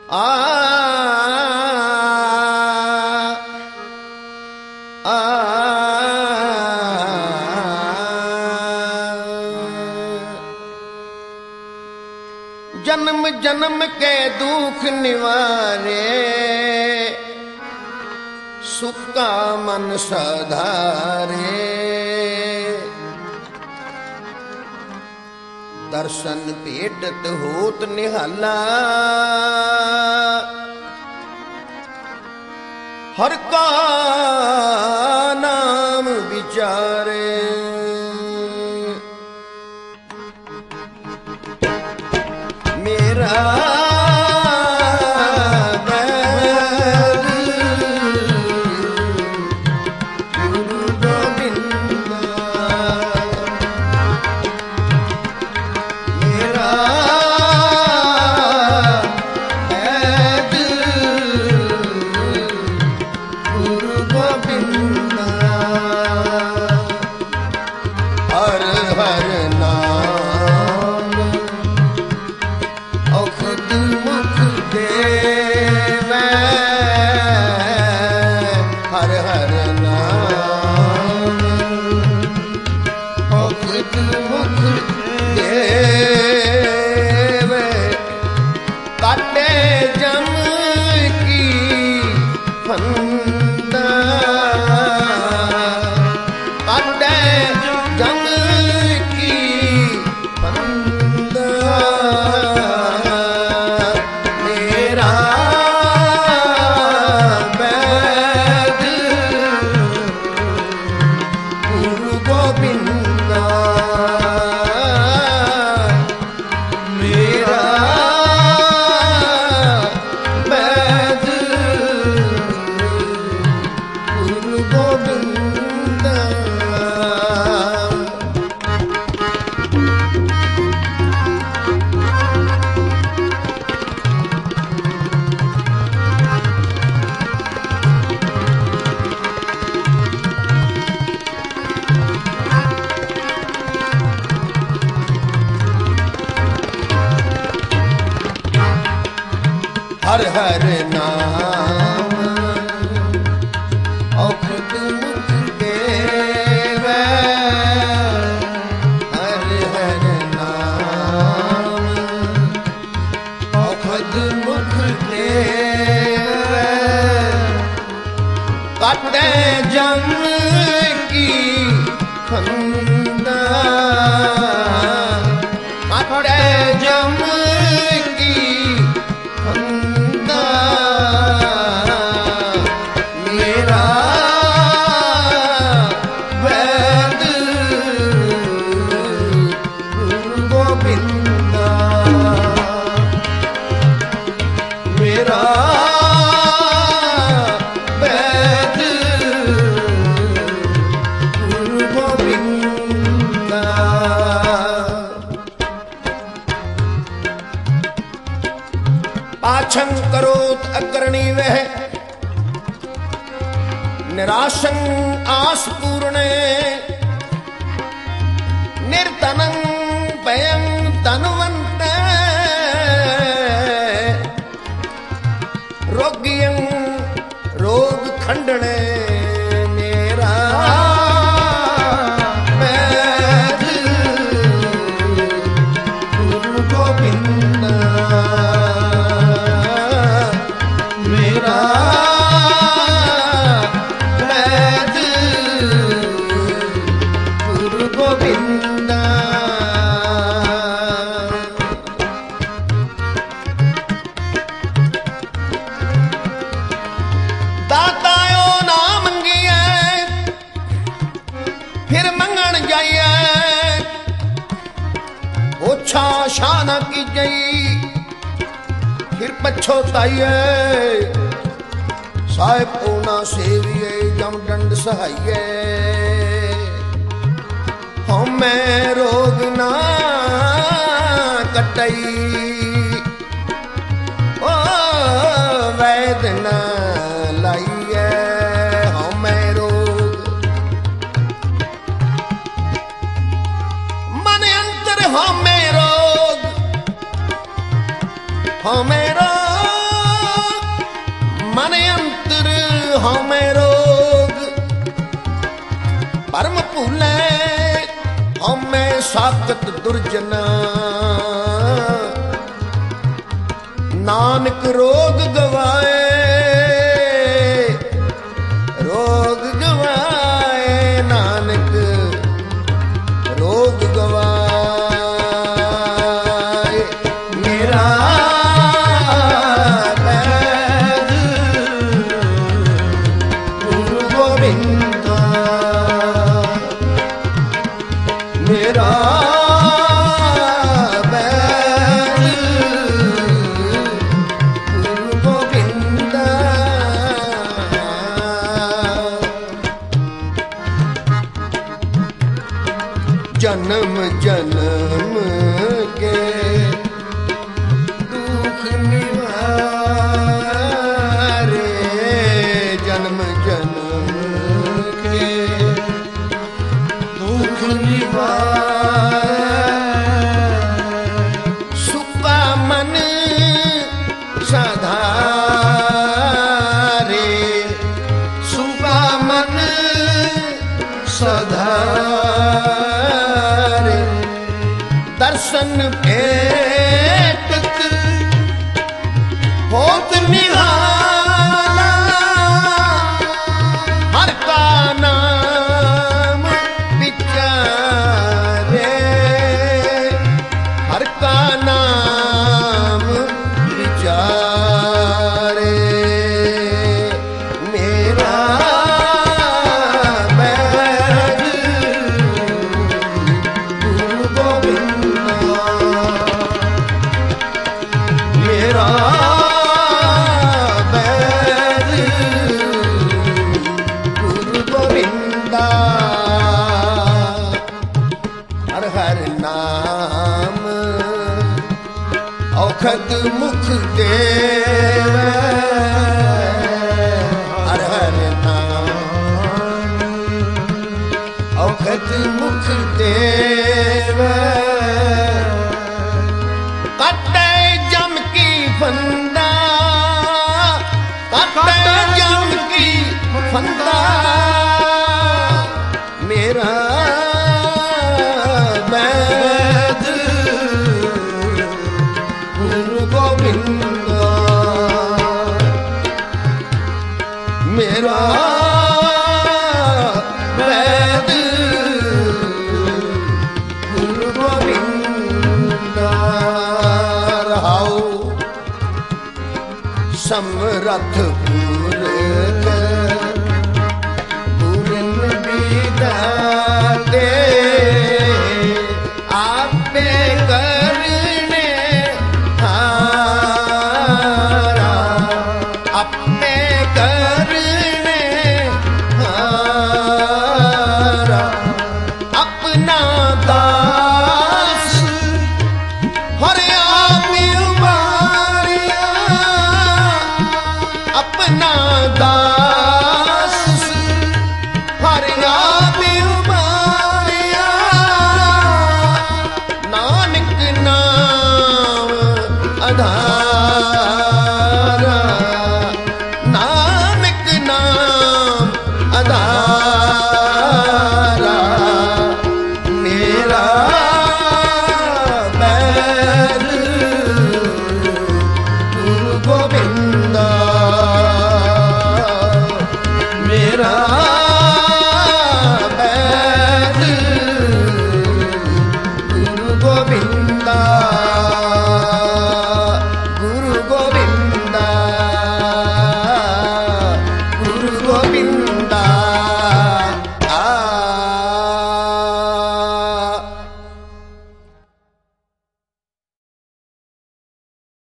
आ आ जन्म जन्म के दुख निवारे सुख का मन सधारे दर्शन भेटत होत निहाला हर का नाम विचारे मेरा हर हर नाम औखद मुख देवे हर हर नाम औखद मुख देवे काटे जम की फंदा काटे जम पाछं करोत अकरणी वह निराशं आस पूर्णे निर्धनं भयं धनवंत रोगियं रोग खंडने मेरा गुरु गोविंद शान की जई फिर पछोताइए साहिब ओना सेविए जम दंड सहाइए हमें रोग ना कटई ओ वैद ना लाइए हमें रोग मन अंतर हमें रोग हमें रोग ਹਉਮੈ ਰੋਗ ਭਰਮ ਭੂਲੈ ਹਉਮੈ ਸਾਖਤ ਦੁਰਜਨਾ ਨਾਨਕ ਰੋਗ ਗਵਾਏ ਰੋਗ ਗਵਾਏ ਨਾਨਕ ਰੋਗ ਗਵਾਏ ਮੇਰਾ ਬੈਦ ਗੁਰੂ ਗੋਬਿੰਦ ਮੇਰਾ जन्म जन्म के दुख निवारे जन्म जन्म के दुख निवारे सुपा मन सधारे सुपा मन सधारे दर्शन भेटत होत निहाला हर का नाम विचारे हर का नाम विचारे मेरा औखद मुख देवै हर हर नाम औखद मुख देवै कटे जम की फंदा कटे जम की फंदा मेरा मेरा वैद गुरु गोविंद रहाओ समरथ पूरन पूरन विदाते आपे करने हारा अपने करने हारा अपना दास हर आप उबारिया अपना दास हर आप उबारिया नानक नाम आधार